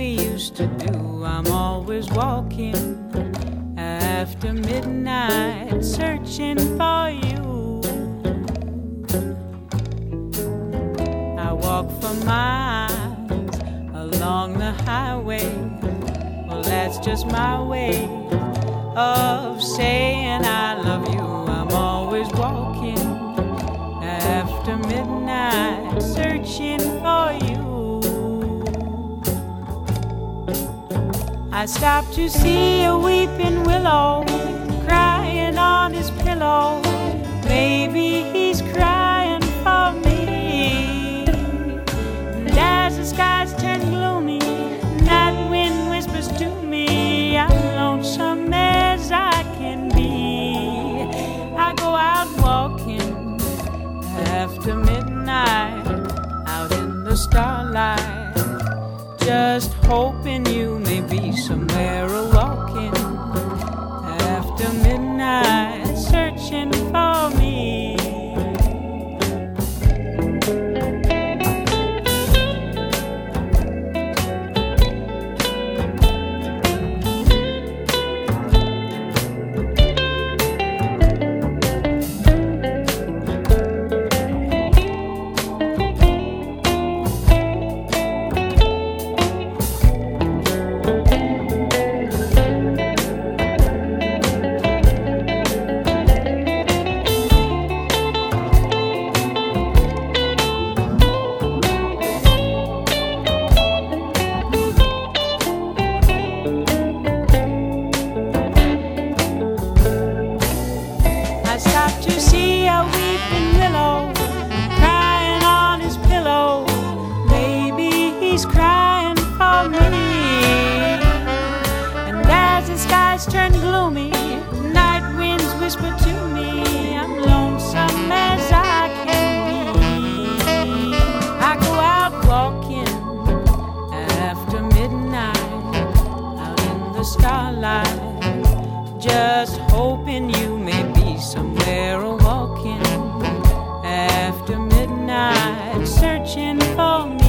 we used to do. I'm always walking after midnight, searching for you. I walk for miles along the highway. Well, that's just my way of saying I love you. I'm always walking after midnight, searching for you. I stopped to see a weeping willow crying on his pillow. Maybe he's crying for me. And as the skies turn gloomy, night wind whispers to me, I'm lonesome as I can be. I go out walking after midnight, out in the starlight, just hoping you may be somewhere walking after midnight, searching for me. I stopped to see a weeping willow crying on his pillow. Maybe he's crying for me. And as the skies turn gloomy, night winds whisper to me, I'm lonesome as I can be. I go out walking after midnight, out in the starlight, just hoping you may be somewhere walking after midnight, searching for me.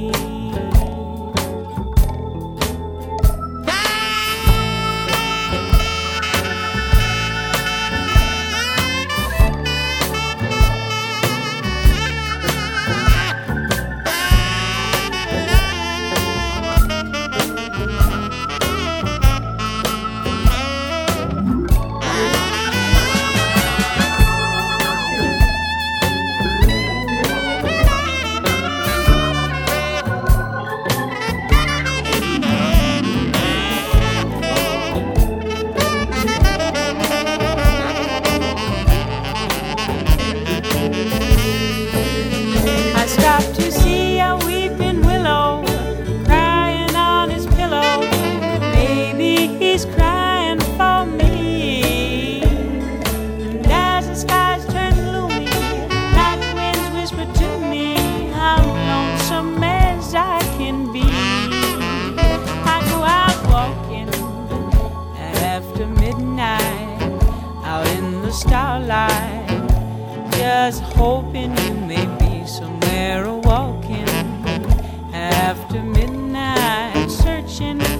I stopped to see a weeping willow crying on his pillow. Maybe he's crying for me. And as the skies turn gloomy, night winds whisper to me, I'm lonesome as I can be. I go out walking after midnight, out in the starlight, just hoping you may be somewhere walking after midnight, searching